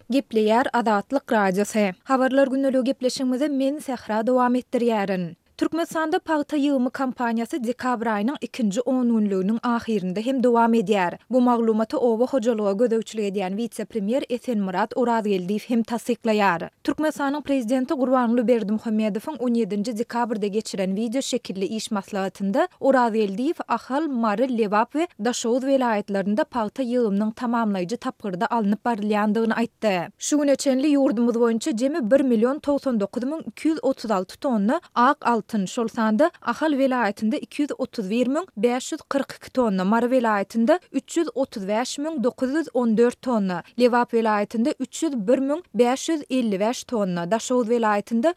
Gepleýär Azatlyk Radiosu. Habarlar günnäli gepleşigimize men Sehra dowam etdirýärin. Türkmenistanda paýta ýygymy kampaniýasy dekabr aýynyň 2-nji 10 günlüğiniň ahirinde hem dowam edýär. Bu maglumaty Owa hojalyga gödäwçilik edýän vice-premier Esenmurat Orazgeldiýew hem tasdiklaýar. Türkmenistanyň prezidenti Gurbanuly Berdimuhammedowyň 17-nji dekabrda geçiren video şekilli iş maslahatynda Orazgeldiýew Ahal, Mary, Lewap we Daşowuz welaýatlarynda paýta ýygymynyň tamamlaýjy tapgyrda alınıp barylandygyny aýtdy. Şu güneçenli ýurdumyz boýunça jemi 1.099.236 tonna ak altyn şolsanda Ahal welaýatynda 231.542 tonna, Mary welaýatynda 335.914 tonna, Lewap welaýatynda 301.555 tonna, Daşowuz welaýatynda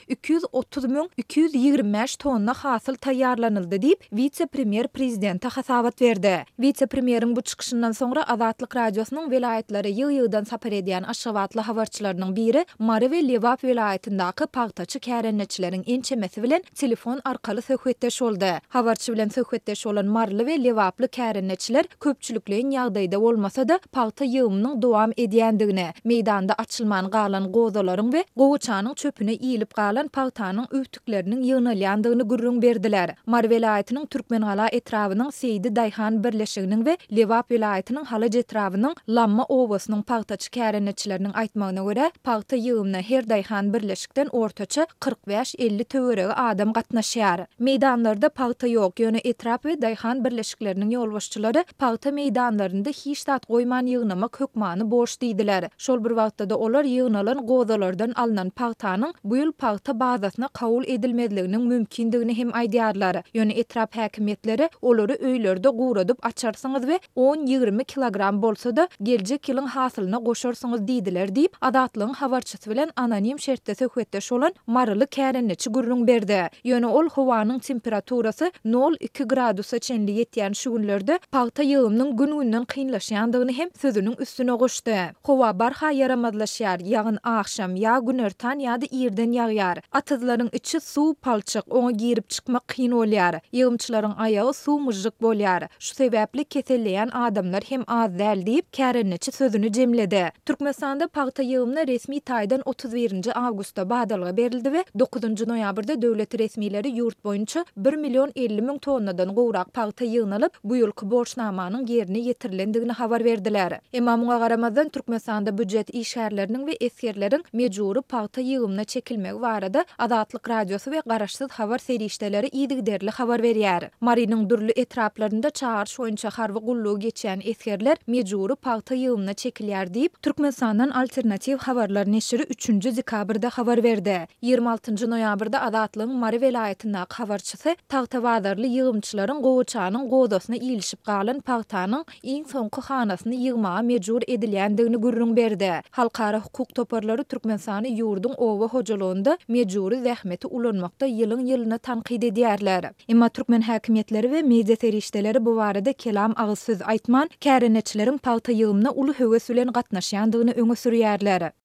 230.225 tonna hasyl taýýarlanyldy diýip vice-premier prezidente hasabat berdi. Vice-premieriň bu çykyşyndan soňra Azatlyk Radiosynyň welaýatlary ýyl-ýyldan sapar edýän aşgabatly habarçylarynyň biri Mary we Lewap welaýatyndaky paýtaçy kärenneçileriň ençemesi bilen telefon arkaly söhbetdeş boldy. Habarçy bilen söhbetdeş bolan Marly we Lewaply kärenneçiler köpçülikleň ýagdaýda bolmasa da paýta ýygymynyň dowam edýändigine, meýdanda açylman galan gozalaryň we gowuçanyň çöpüne iýilip galan paýtanyň öwtükleriniň ýygnalýandygyny gürrüň berdiler. Mary welaýatynyň Türkmenhala etrawynyň Seydi Daýhan birleşiginiň we Lewap welaýatynyň Halaç etrawynyň Lamma owasynyň paýtaçy kärenneçileriniň aýtmagyna görä, paýta ýygymyna her Daýhan birleşikden ortaça 45-50 töweregi adam gatnaşýar. Meýdanlarda paýta ýok, ýöne etrap we Daýhan birleşikleriniň ýolbaşçylary paýta meýdanlarynda hiç zat goýman ýygnamak hökmany boş diýdiler. Şol bir wagtda olar ýygnalan gozalardan alynan paýtanyň bu ýyl paýta bazasyna kabul edilmezliginiň mümkindigini hem aýdýarlar. Ýöne etrap häkimetleri olary öýlerde guradyp açarsyňyz we 10-20 kilogram bolsa da geljek ýylyň hasylyna goşarsyňyz diýdiler diýip Azatlygyň habarçysy bilen anonim şertde söhbetdeş bolan Maryly kärenneçi gürrüň berdi. Ýöne ol howanyň temperaturasy 0-2 gradusa çenli ýetýän şu günlerde paýta ýygymynyň gün-günden kynlaşýandygyny hem sözüniň üstüne goşdy. Howa barha yaramazlaşýar, ýagyn akşam ýa gün ertan ýa-da ýerden ýagýar. Atyzlaryň içi suw palçyk, oňa girip çykmak kyn bolýar. Ýygymçylaryň aýagy suw myjyk bolýar. Şu sebäpli keselleýän adamlar hem az däl diýip kärenneçi sözüni jemledi. Türkmenistanda paýta ýygymyna resmi taýdan 31-nji awgustda badalga berildi we 9-njy noýabrda döwlet resmileri ýurt boýunça 1.050.000 tonnadan gowrak paýta ýygnalyp bu ýylky borçnamanyň ýerine ýetirilendigini habar berdiler. Emma muňa garamazdan Türkmenistanda büdjet işgärleriniň we eskerleriň mejburi paýta ýygymyna çekilmegi barada Azatlyk Radiosy we garaşsyz habar serişdeleri ýygyderli habar berýär. Marynyň dürli etraplarynda çağırş boýunça harby gullugy geçen eskerler mejburi paýta ýygymyna çekilýär diýip Türkmenistandan alternativ habarlar neşri 3-nji dekabrda habar berdi. 26-njy noýabrda Azatlygyň Mary welaýatyndaky habarçysy tagtawadarly ýygymçylaryň gowuçanyň gozasyna iýilişip galan paýtanyň iň soňky hanasyny ýygmaga mejbur edilýändigini gürrüň berdi. Halkara hukuk toparlary Türkmenistany ýurdun Owa hojalygynda mejburi zähmeti ulanmakda ýylyň-ýylyna tanqid edýärler. Emma türkmen häkimetleri we media serişdeleri bu barada kelam agyz söz aýtman, kärenneçileriň paýta ýygymyna uly höwes bilen gatnaşýandygyny öňe sürýärler.